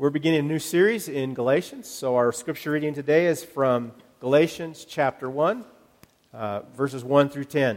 We're beginning a new series in Galatians, so our scripture reading today is from Galatians chapter 1, verses 1 through 10.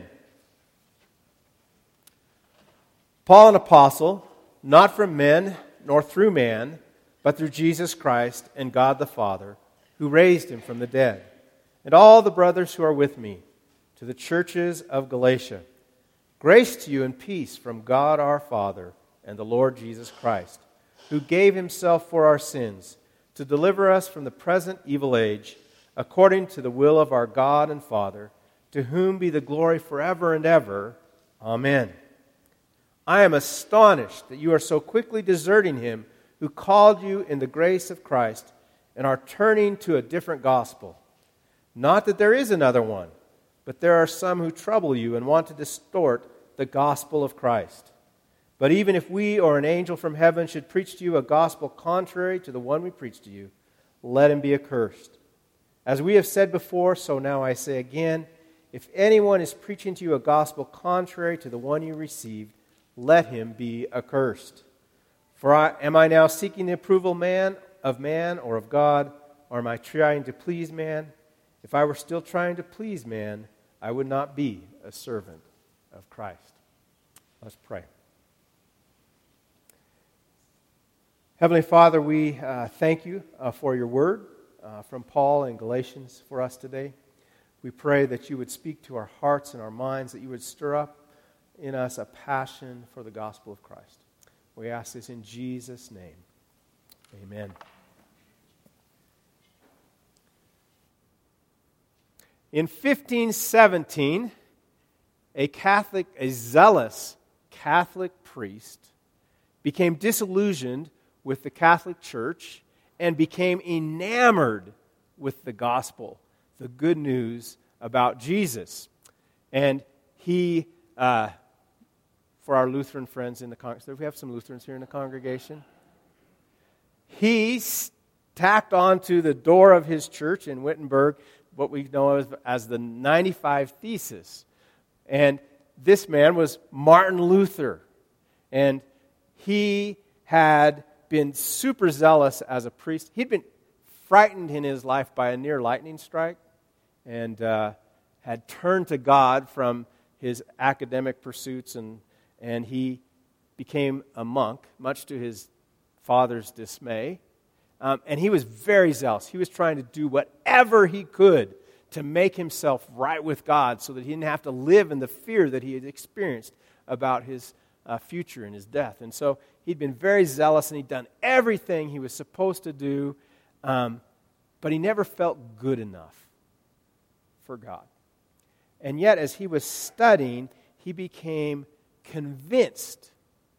Paul, an apostle, not from men nor through man, but through Jesus Christ and God the Father, who raised him from the dead, and all the brothers who are with me, to the churches of Galatia. Grace to you and peace from God our Father and the Lord Jesus Christ, who gave himself for our sins to deliver us from the present evil age, according to the will of our God and Father, to whom be the glory forever and ever. Amen. I am astonished that you are so quickly deserting him who called you in the grace of Christ and are turning to a different gospel. Not that there is another one, but there are some who trouble you and want to distort the gospel of Christ. But even if we or an angel from heaven should preach to you a gospel contrary to the one we preach to you, let him be accursed. As we have said before, so now I say again, if anyone is preaching to you a gospel contrary to the one you received, let him be accursed. For am I now seeking the approval of man or of God, or am I trying to please man? If I were still trying to please man, I would not be a servant of Christ. Let's pray. Heavenly Father, we thank you for your word from Paul in Galatians for us today. We pray that you would speak to our hearts and our minds, that you would stir up in us a passion for the gospel of Christ. We ask this in Jesus' name. Amen. In 1517, a zealous Catholic priest became disillusioned with the Catholic Church and became enamored with the gospel, the good news about Jesus. And he, for our Lutheran friends in the congregation, do we have some Lutherans here in the congregation? He tacked onto the door of his church in Wittenberg what we know as the 95 Thesis. And this man was Martin Luther. And he had been super zealous as a priest. He'd been frightened in his life by a near lightning strike and had turned to God from his academic pursuits, and he became a monk, much to his father's dismay. And he was very zealous. He was trying to do whatever he could to make himself right with God so that he didn't have to live in the fear that he had experienced about his future and his death. And so he'd been very zealous and he'd done everything he was supposed to do, but he never felt good enough for God. And yet, as he was studying, he became convinced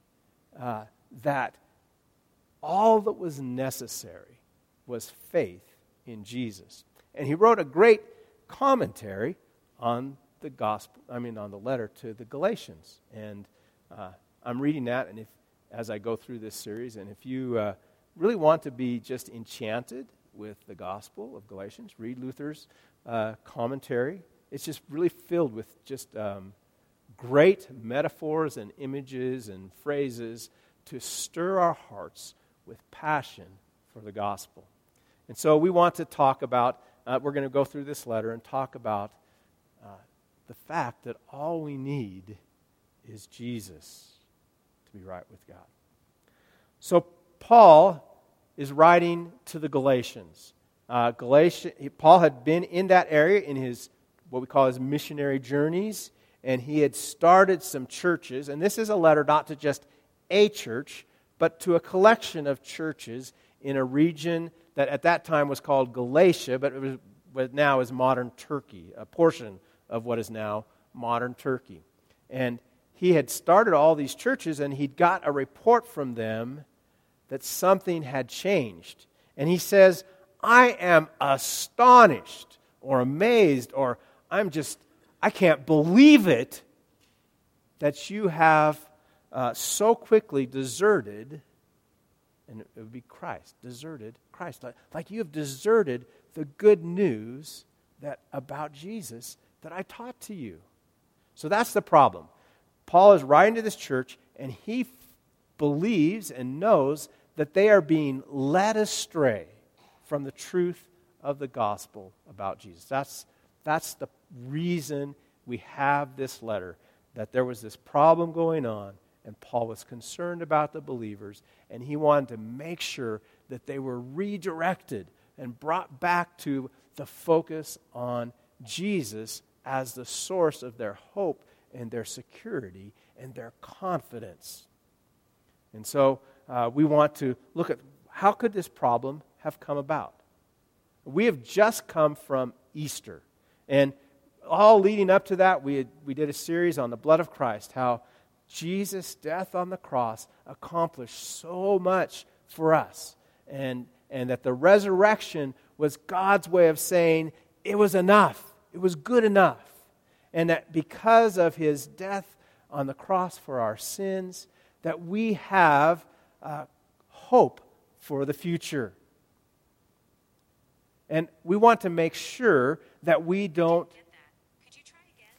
that all that was necessary was faith in Jesus. And he wrote a great commentary on the gospel, on the letter to the Galatians. And I'm reading that, and as I go through this series, and if you really want to be just enchanted with the gospel of Galatians, read Luther's commentary. It's just really filled with just great metaphors and images and phrases to stir our hearts with passion for the gospel. And so we want to talk about, we're going to go through this letter and talk about the fact that all we need is Jesus to be right with God. So Paul is writing to the Galatians. Paul had been in that area in his, what we call his missionary journeys, and he had started some churches. And this is a letter not to just a church, but to a collection of churches in a region that at that time was called Galatia, but it was what now is modern Turkey, a portion of what is now modern Turkey. And he had started all these churches, and he'd got a report from them that something had changed. And he says, I am astonished or amazed, or I can't believe it that you have so quickly deserted, and it would be Christ, deserted Christ. Like you have deserted the good news that about Jesus that I taught to you. So that's the problem. Paul is writing to this church, and he believes and knows that they are being led astray from the truth of the gospel about Jesus. That's the reason we have this letter, that there was this problem going on, and Paul was concerned about the believers, and he wanted to make sure that they were redirected and brought back to the focus on Jesus as the source of their hope and their security and their confidence. And so we want to look at how could this problem have come about. We have just come from Easter, and all leading up to that, we did a series on the blood of Christ, how Jesus' death on the cross accomplished so much for us, and that the resurrection was God's way of saying it was enough, it was good enough, and that because of his death on the cross for our sins, that we have hope for the future. And we want to make sure that we don't... Could you try again?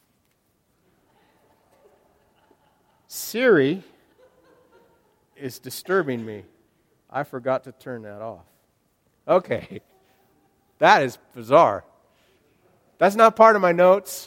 Siri is disturbing me. I forgot to turn that off. Okay. That is bizarre. That's not part of my notes.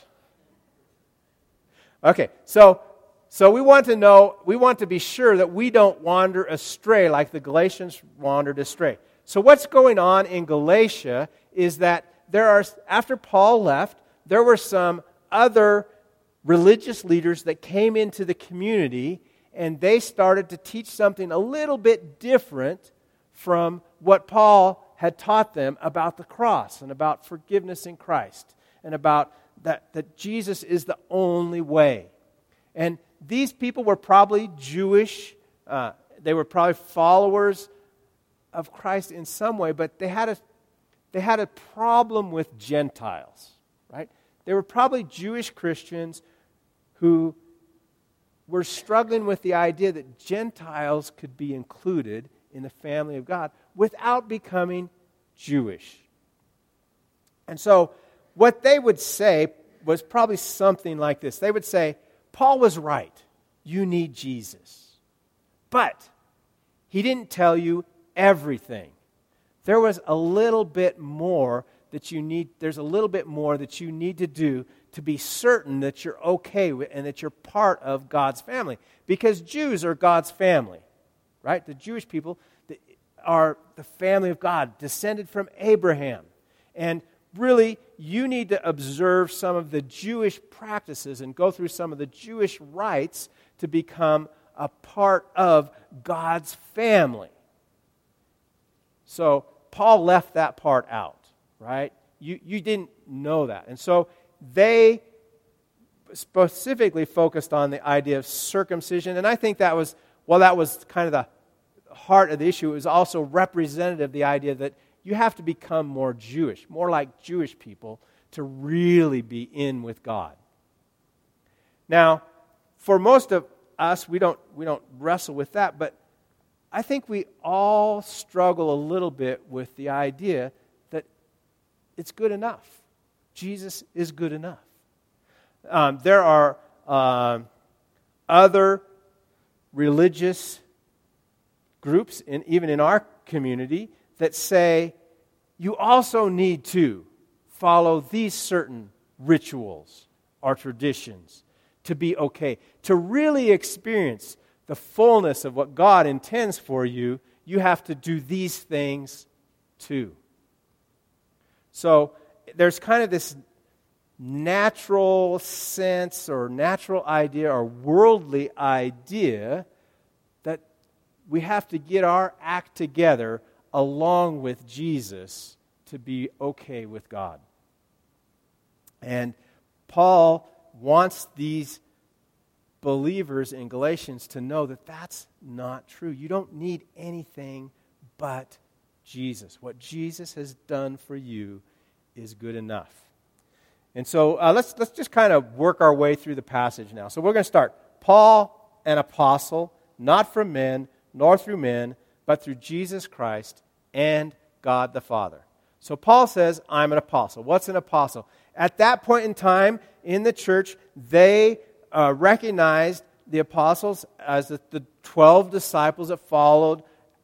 Okay, so we want to be sure that we don't wander astray like the Galatians wandered astray. So what's going on in Galatia is that after Paul left, there were some other religious leaders that came into the community, and they started to teach something a little bit different from what Paul had taught them about the cross and about forgiveness in Christ and about that Jesus is the only way. And these people were probably Jewish. They were probably followers of Christ in some way, but they had a problem with Gentiles, right? They were probably Jewish Christians who were struggling with the idea that Gentiles could be included in the family of God without becoming Jewish. And so what they would say was probably something like this. They would say, Paul was right. You need Jesus. But he didn't tell you everything. There was a little bit more that you need. There's a little bit more that you need to do to be certain that you're okay with and that you're part of God's family. Because Jews are God's family, right? The Jewish people are the family of God, descended from Abraham. And really, you need to observe some of the Jewish practices and go through some of the Jewish rites to become a part of God's family. So Paul left that part out, right? You didn't know that. And so they specifically focused on the idea of circumcision. And I think that was kind of the heart of the issue. It was also representative of the idea that you have to become more Jewish, more like Jewish people, to really be in with God. Now, for most of us, we don't wrestle with that, but I think we all struggle a little bit with the idea that it's good enough. Jesus is good enough. There are other religious groups, even in our community, that say you also need to follow these certain rituals or traditions to be okay. To really experience the fullness of what God intends for you, you have to do these things too. So there's kind of this natural sense or natural idea or worldly idea that we have to get our act together along with Jesus to be okay with God. And Paul wants these believers in Galatians to know that that's not true. You don't need anything but Jesus. What Jesus has done for you is good enough. And so let's just kind of work our way through the passage now. So we're going to start. Paul, an apostle, not from men, nor through men, but through Jesus Christ and God the Father. So Paul says, I'm an apostle. What's an apostle? At that point in time in the church, they recognized the apostles as the 12 disciples that followed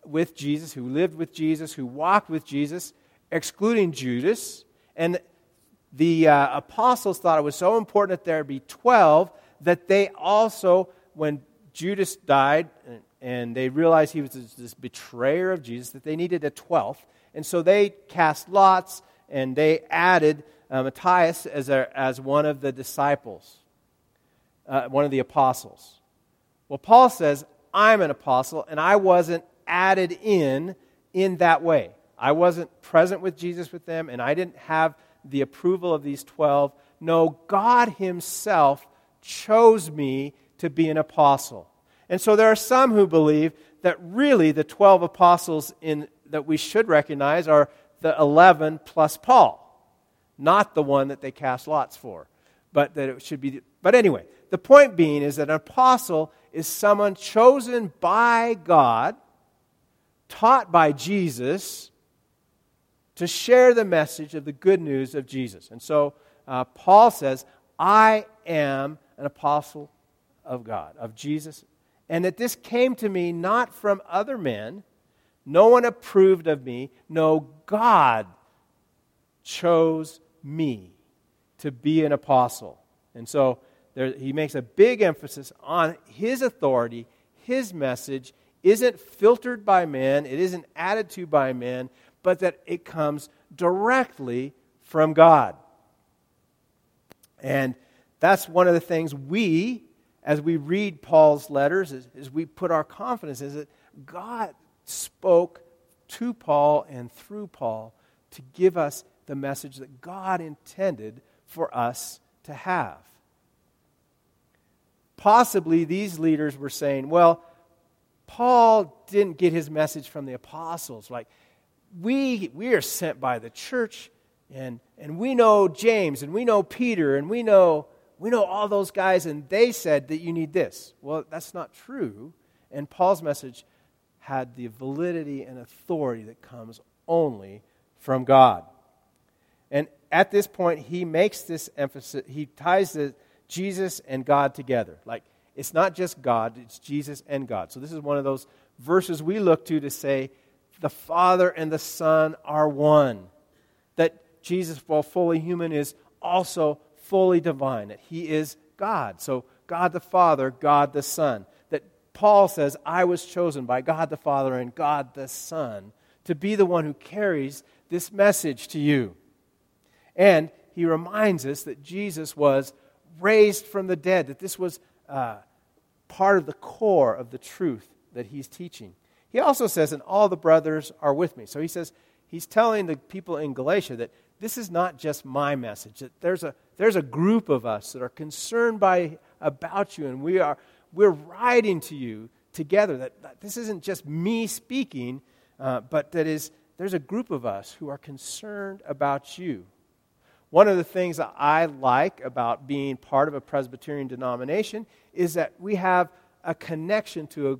with Jesus, who lived with Jesus, who walked with Jesus, excluding Judas. And the apostles thought it was so important that there be 12 that they also, when Judas died and they realized he was this betrayer of Jesus, that they needed a 12th. And so they cast lots and they added Matthias as one of the disciples, one of the apostles. Well, Paul says, I'm an apostle, and I wasn't added in that way. I wasn't present with Jesus with them, and I didn't have the approval of these 12. No, God himself chose me to be an apostle. And so there are some who believe that really the 12 apostles that we should recognize are the 11 plus Paul, not the one that they cast lots for. But that it should be. But anyway, the point being is that an apostle is someone chosen by God, taught by Jesus, to share the message of the good news of Jesus. And so Paul says, I am an apostle of God, of Jesus, and that this came to me not from other men. No one approved of me. No, God chose me to be an apostle. And so he makes a big emphasis on his authority. His message isn't filtered by men. It isn't added to by men, but that it comes directly from God. And that's one of the things we, as we read Paul's letters, is we put our confidence in that God spoke to Paul and through Paul to give us the message that God intended for us to have. Possibly these leaders were saying, well, Paul didn't get his message from the apostles. Like, we are sent by the church, and we know James, and we know Peter, and we know all those guys, and they said that you need this. Well, that's not true. And Paul's message had the validity and authority that comes only from God. And at this point, he makes this emphasis, he ties Jesus and God together. Like, it's not just God, it's Jesus and God. So this is one of those verses we look to say, the Father and the Son are one. That Jesus, while fully human, is also fully divine. That he is God. So God the Father, God the Son. That Paul says, I was chosen by God the Father and God the Son to be the one who carries this message to you. And he reminds us that Jesus was raised from the dead, that this was part of the core of the truth that he's teaching. He also says, and all the brothers are with me. So he says, he's telling the people in Galatia that this is not just my message, that there's a group of us that are concerned about you, and we're writing to you together, that this isn't just me speaking, but there's a group of us who are concerned about you. One of the things that I like about being part of a Presbyterian denomination is that we have a connection to a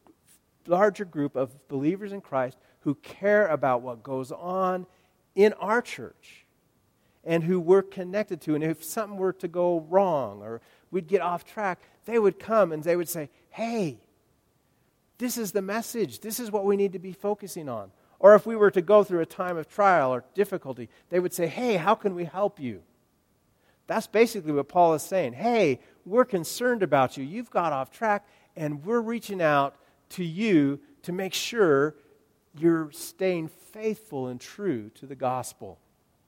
larger group of believers in Christ who care about what goes on in our church and who we're connected to. And if something were to go wrong or we'd get off track, they would come and they would say, hey, this is the message. This is what we need to be focusing on. Or if we were to go through a time of trial or difficulty, they would say, hey, how can we help you? That's basically what Paul is saying. Hey, we're concerned about you. You've got off track, and we're reaching out to you to make sure you're staying faithful and true to the gospel.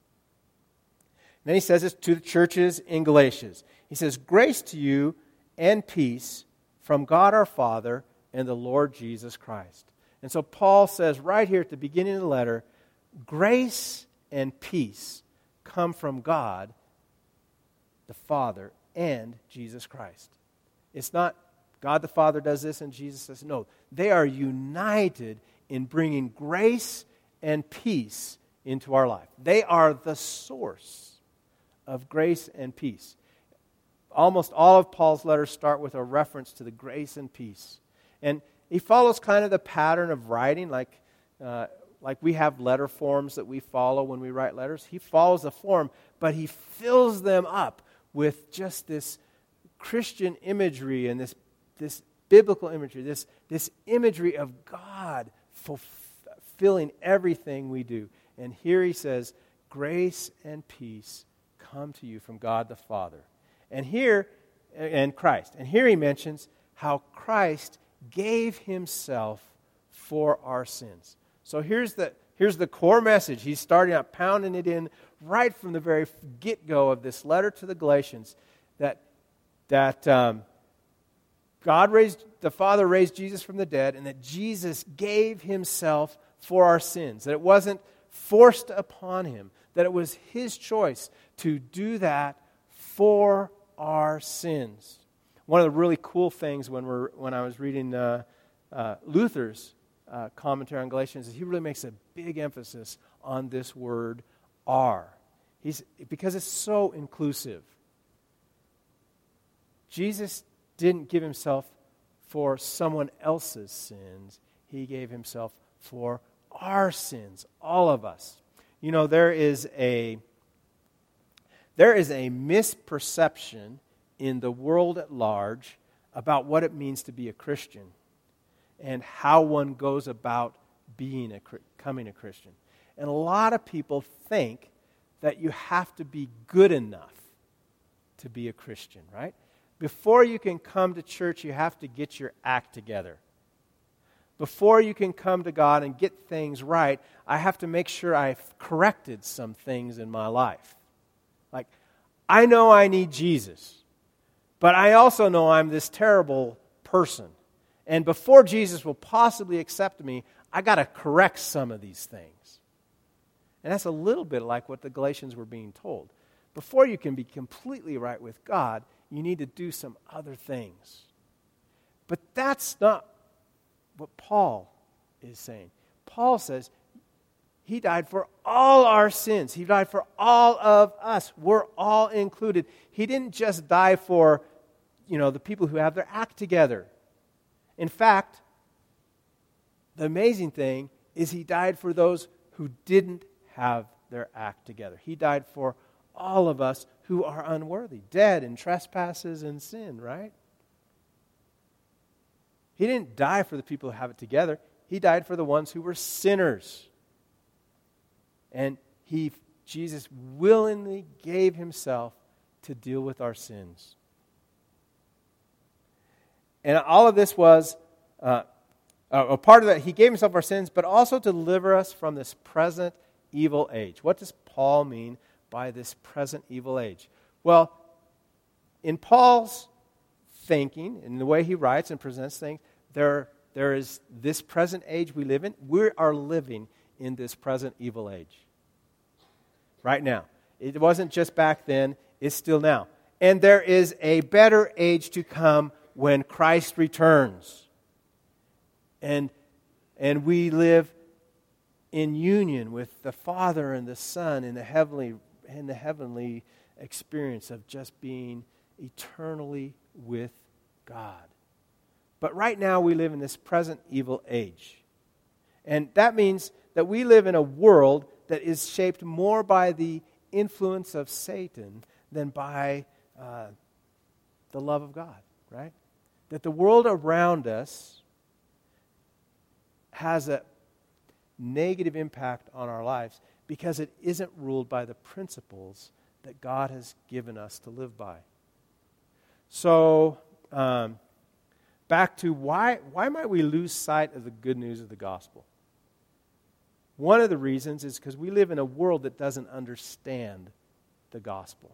And then he says this to the churches in Galatia. He says, grace to you and peace from God our Father and the Lord Jesus Christ. And so Paul says right here at the beginning of the letter, grace and peace come from God, the Father, and Jesus Christ. It's not God the Father does this and Jesus says, no. They are united in bringing grace and peace into our life. They are the source of grace and peace. Almost all of Paul's letters start with a reference to the grace and peace. And he follows kind of the pattern of writing, like we have letter forms that we follow when we write letters. He follows the form, but he fills them up with just this Christian imagery and this biblical imagery, this imagery of God fulfilling everything we do. And here he says, grace and peace come to you from God the Father. And Christ. And here he mentions how Christ gave himself for our sins. So here's the core message. He's starting out pounding it in right from the very get-go of this letter to the Galatians, that the Father raised Jesus from the dead, and that Jesus gave himself for our sins. That it wasn't forced upon him, that it was his choice to do that for our sins. One of the really cool things when I was reading Luther's commentary on Galatians is he really makes a big emphasis on this word "are," because it's so inclusive. Jesus didn't give himself for someone else's sins. He gave himself for our sins, all of us. You know, there is a misperception in the world at large about what it means to be a Christian and how one goes about becoming a Christian. And a lot of people think that you have to be good enough to be a Christian, right? Before you can come to church, you have to get your act together. Before you can come to God and get things right, I have to make sure I've corrected some things in my life. Like, I know I need Jesus, but I also know I'm this terrible person. And before Jesus will possibly accept me, I got to correct some of these things. And that's a little bit like what the Galatians were being told. Before you can be completely right with God, you need to do some other things. But that's not what Paul is saying. Paul says he died for all our sins. He died for all of us. We're all included. He didn't just die for, the people who have their act together. In fact, the amazing thing is he died for those who didn't have their act together. He died for all of us who are unworthy, dead in trespasses and sin, right? He didn't die for the people who have it together. He died for the ones who were sinners. And Jesus willingly gave himself to deal with our sins. And all of this was a part of that. He gave himself our sins, but also to deliver us from this present evil age. What does Paul mean by this present evil age? Well, in Paul's thinking, in the way he writes and presents things, there is this present age we live in. We are living in this present evil age. Right now. It wasn't just back then, it's still now. And there is a better age to come when Christ returns. And we live in union with the Father and the Son in the heavenly experience of just being eternally with God. But right now we live in this present evil age. And that means that we live in a world that is shaped more by the influence of Satan than by the love of God, right? That the world around us has a negative impact on our lives because it isn't ruled by the principles that God has given us to live by. So, back to why might we lose sight of the good news of the gospel? One of the reasons is because we live in a world that doesn't understand the gospel.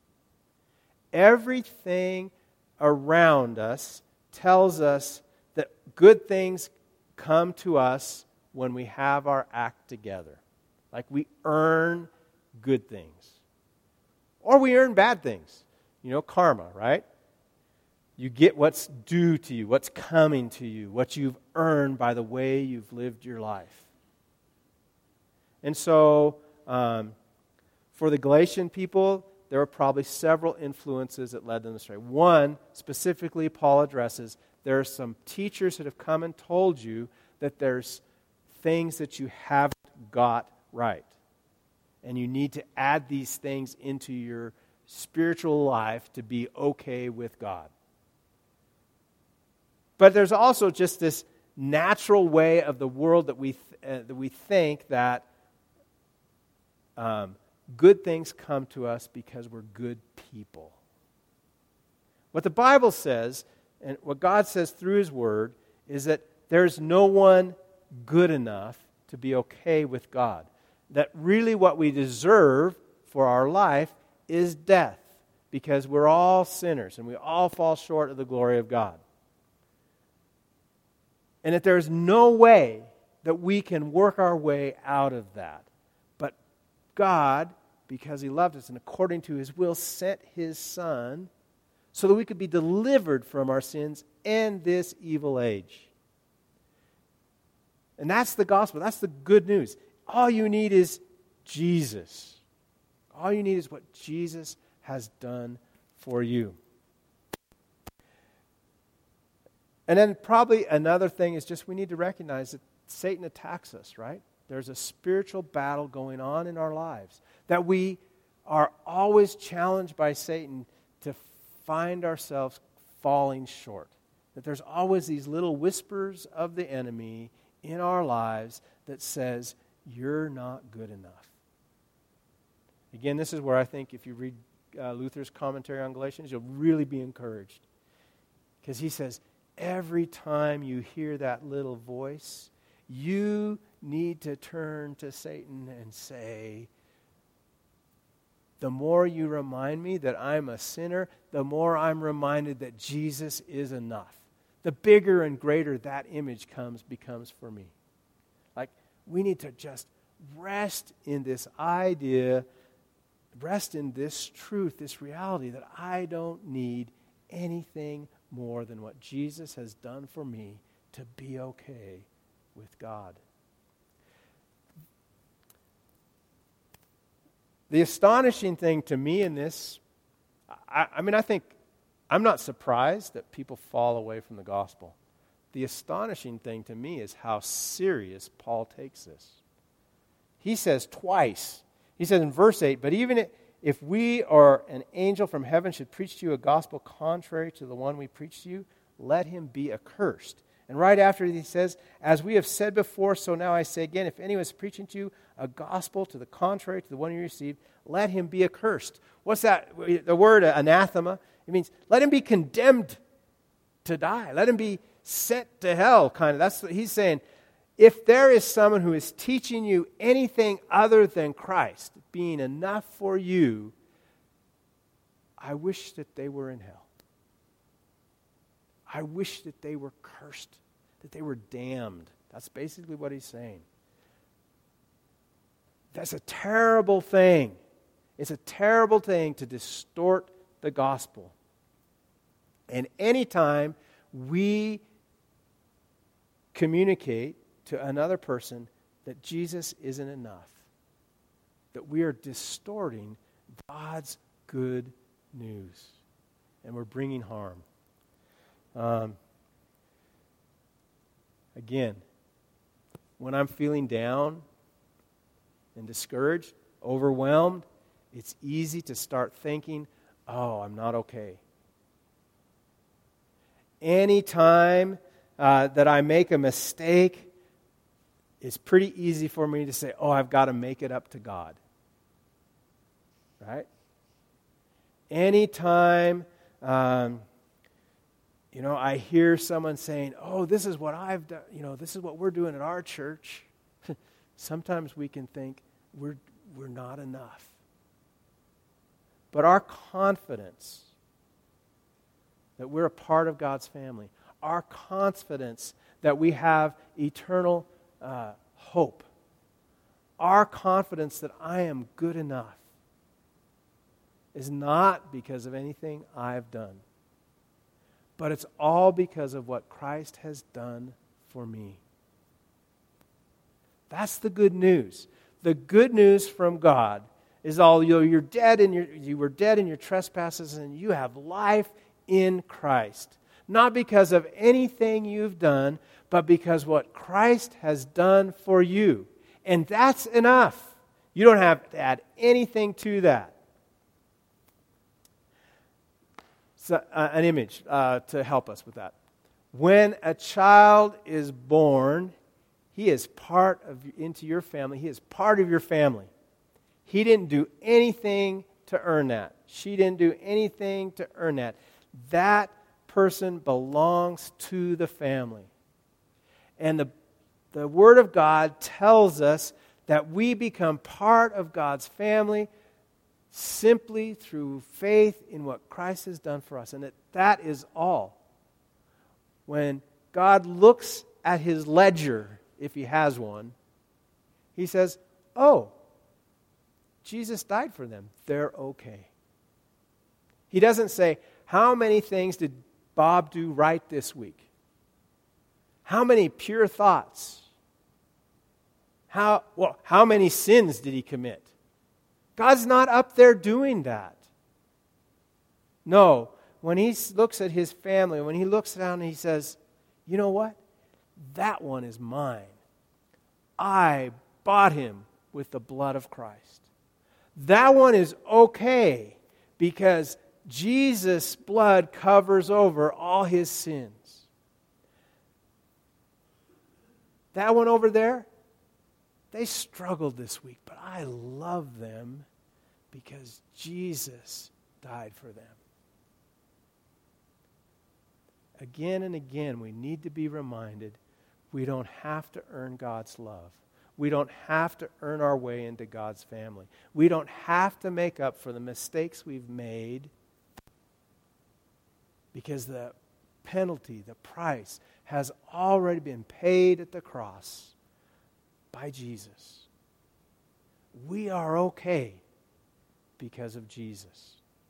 Everything around us tells us that good things come to us when we have our act together. Like we earn good things. Or we earn bad things. Karma, right? You get what's due to you, what's coming to you, what you've earned by the way you've lived your life. And so, for the Galatian people, there were probably several influences that led them astray. One, specifically, Paul addresses, there are some teachers that have come and told you that there's things that you haven't got right. And you need to add these things into your spiritual life to be okay with God. But there's also just this natural way of the world that we think that good things come to us because we're good people. What the Bible says, and what God says through His Word, is that there's no one good enough to be okay with God. That really what we deserve for our life is death, because we're all sinners and we all fall short of the glory of God. And that there's no way that we can work our way out of that. But God, because He loved us and according to His will, sent His Son so that we could be delivered from our sins and this evil age. And that's the gospel. That's the good news. All you need is Jesus. All you need is what Jesus has done for you. And then probably another thing is just we need to recognize that Satan attacks us, right? There's a spiritual battle going on in our lives. That we are always challenged by Satan to find ourselves falling short. That there's always these little whispers of the enemy in our lives that says, you're not good enough. Again, this is where I think if you read Luther's commentary on Galatians, you'll really be encouraged. Because he says, every time you hear that little voice, you need to turn to Satan and say, the more you remind me that I'm a sinner, the more I'm reminded that Jesus is enough. The bigger and greater that image becomes for me. Like, we need to just rest in this idea, rest in this truth, this reality that I don't need anything more than what Jesus has done for me to be okay with God. The astonishing thing to me in this, I think I'm not surprised that people fall away from the gospel. The astonishing thing to me is how serious Paul takes this. He says twice, he says in verse 8, but even if we or an angel from heaven should preach to you a gospel contrary to the one we preach to you, let him be accursed. And right after he says, as we have said before, so now I say again, if anyone is preaching to you a gospel to the contrary to the one you received, let him be accursed. What's that? The word anathema, it means let him be condemned to die. Let him be sent to hell, kind of. That's what he's saying. If there is someone who is teaching you anything other than Christ being enough for you, I wish that they were in hell. I wish that they were cursed, that they were damned. That's basically what he's saying. That's a terrible thing. It's a terrible thing to distort the gospel. And anytime we communicate to another person that Jesus isn't enough, that we are distorting God's good news, and we're bringing harm. Again, when I'm feeling down and discouraged, overwhelmed, it's easy to start thinking, oh, I'm not okay. Anytime that I make a mistake, it's pretty easy for me to say, oh, I've got to make it up to God. Right? Anytime I hear someone saying, oh, this is what I've done, this is what we're doing at our church. Sometimes we can think we're not enough. But our confidence that we're a part of God's family, our confidence that we have eternal hope, our confidence that I am good enough is not because of anything I've done. But it's all because of what Christ has done for me. That's the good news. The good news from God is all you were dead in your trespasses, and you have life in Christ. Not because of anything you've done, but because what Christ has done for you. And that's enough. You don't have to add anything to that. So, an image to help us with that. When a child is born, he is into your family. He is part of your family. He didn't do anything to earn that. She didn't do anything to earn that. That person belongs to the family. And the Word of God tells us that we become part of God's family simply through faith in what Christ has done for us. And that is all. When God looks at his ledger, if he has one, he says, oh, Jesus died for them. They're okay. He doesn't say, how many things did Bob do right this week? How many pure thoughts? How many sins did he commit? God's not up there doing that. No, when he looks at his family, when he looks down and he says, you know what? That one is mine. I bought him with the blood of Christ. That one is okay because Jesus' blood covers over all his sins. That one over there, they struggled this week, but I love them because Jesus died for them. Again and again, we need to be reminded we don't have to earn God's love. We don't have to earn our way into God's family. We don't have to make up for the mistakes we've made because the penalty, the price, has already been paid at the cross by Jesus. We are okay because of Jesus.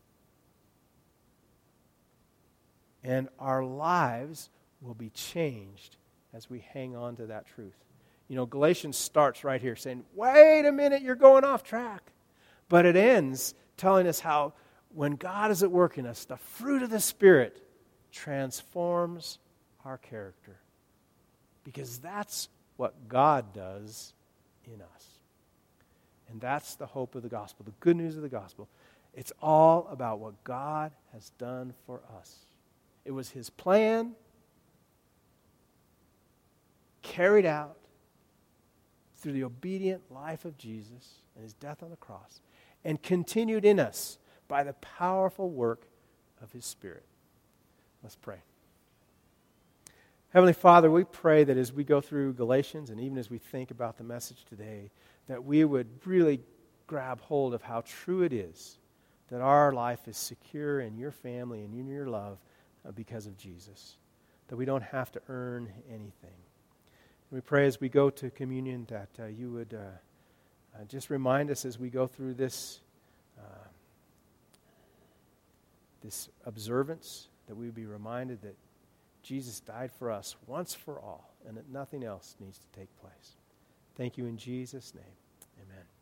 And our lives will be changed as we hang on to that truth. You know, Galatians starts right here saying, wait a minute, you're going off track. But it ends telling us how when God is at work in us, the fruit of the Spirit transforms our character. Because that's what God does in us. And that's the hope of the gospel, the good news of the gospel. It's all about what God has done for us. It was his plan carried out through the obedient life of Jesus and his death on the cross, and continued in us by the powerful work of his Spirit. Let's pray. Heavenly Father, we pray that as we go through Galatians, and even as we think about the message today, that we would really grab hold of how true it is that our life is secure in your family and in your love because of Jesus, that we don't have to earn anything. We pray as we go to communion that you would just remind us as we go through this observance, that we would be reminded that Jesus died for us once for all and that nothing else needs to take place. Thank you in Jesus' name. Amen.